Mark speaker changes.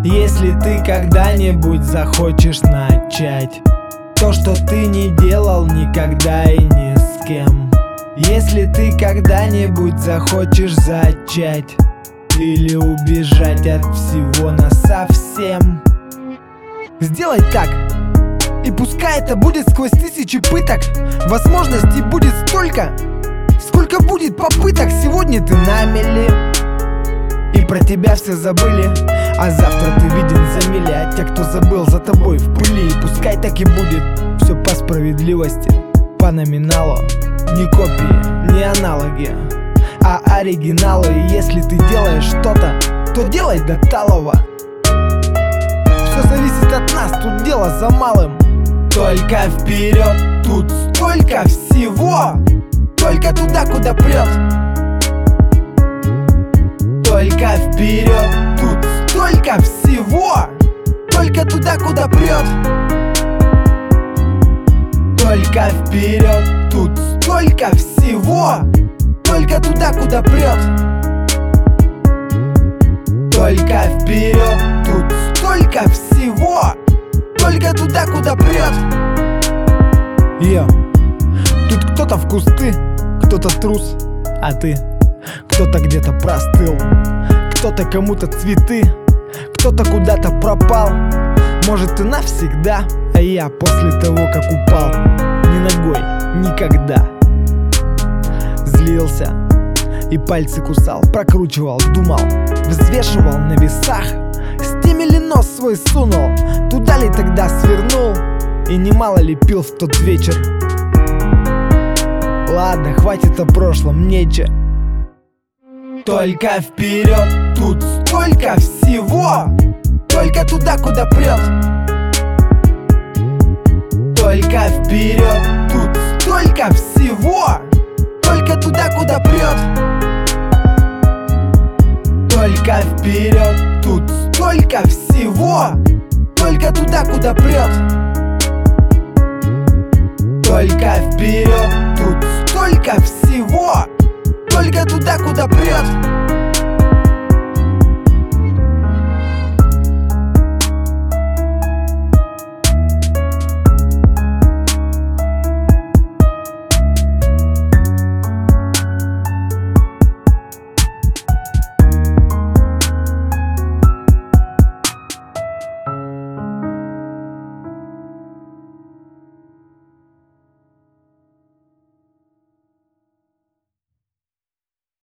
Speaker 1: Если ты когда-нибудь захочешь начать то, что ты не делал никогда и ни с кем. Если ты когда-нибудь захочешь зачать или убежать от всего насовсем, сделай так, и пускай это будет сквозь тысячи пыток. Возможностей будет столько, сколько будет попыток. Сегодня ты на мели, и про тебя все забыли, а завтра ты виден за мили. А те, кто забыл, за тобой в пыли. И пускай так и будет, все по справедливости, по номиналу. Не копии, не аналоги, а оригиналы. И если ты делаешь что-то, то делай до талого. Все зависит от нас, тут дело за малым. Только вперед, тут столько всего. Только туда, куда прет. Только вперед, тут столько всего. Только туда, куда прет. Только вперед, тут столько всего. Только туда, куда прет. Только вперед, тут столько всего. Только туда, куда прет. Тут кто-то в кусты, кто-то трус, а ты кто-то где-то простыл. Кто-то кому-то цветы, кто-то куда-то пропал. Может и навсегда, а я после того, как упал, ни ногой, никогда. Злился и пальцы кусал, прокручивал, думал, взвешивал на весах. С теми ли нос свой сунул, туда ли тогда свернул, и немало ли пил в тот вечер. Ладно, хватит о прошлом, нече. Только вперед, тут столько всего. Только туда, куда прет. Только вперед, тут столько всего. Только туда, куда прет. Только вперед, тут столько всего. Только туда, куда прет. Только вперед, тут столько всего. Только туда, куда прет.